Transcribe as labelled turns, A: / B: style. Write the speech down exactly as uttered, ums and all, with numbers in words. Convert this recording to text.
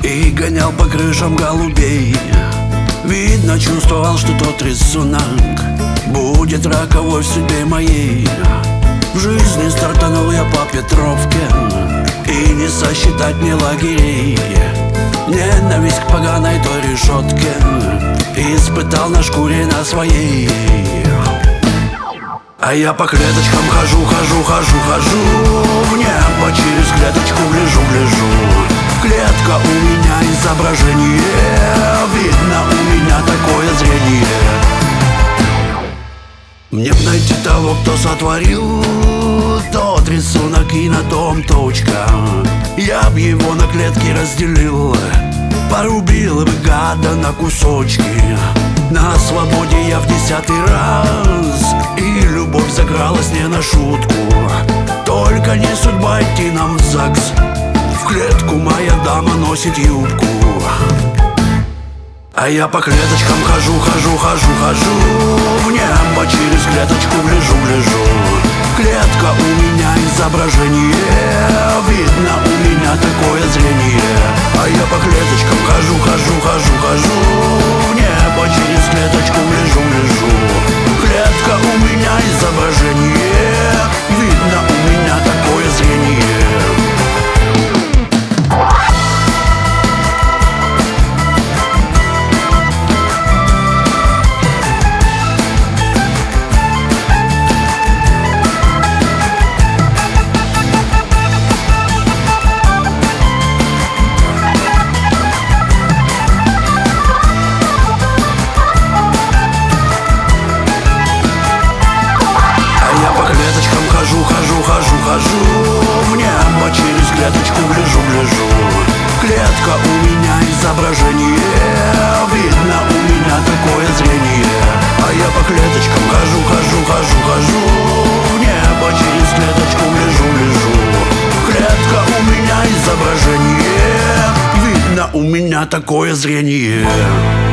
A: и гонял по крышам голубей. Видно, чувствовал, что тот рисунок будет роковой в судьбе моей. В жизни стартанул я по Петровке, и не сосчитать мне лагерей. Ненависть к поганой той решетке испытал на шкуре на своей. А я по клеточкам хожу, хожу, хожу, хожу, в небо через клеточку гляжу, гляжу. Клетка у меня изображение, видно, у меня такое зрение. Мне б найти того, кто сотворил тот рисунок, и на том точка. Я б его на клетки разделил, порубил бы гада на кусочки. На свободе я в десятый раз, и любовь закралась не на шутку. Только не судьба идти нам в ЗАГС, в клетку моя дама носит юбку. А я по клеточкам хожу, хожу, хожу, хожу, в небо через клеточку гляжу, гляжу. Клетка у меня изображение, видно, у меня такое зрение. А я по клеточкам хожу, хожу, хожу, хожу, в небо через клеточку гляжу, гляжу. Клетка у меня изображение, видно, у меня такое зрение. Хожу, хожу, хожу, хожу, в небо через клеточку гляжу, гляжу. Клетка у меня изображение, видно, у меня такое зрение. А я по клеточкам хожу, хожу, хожу, хожу, в небо через клеточку гляжу, гляжу. Клетка у меня изображение, видно, у меня такое зрение.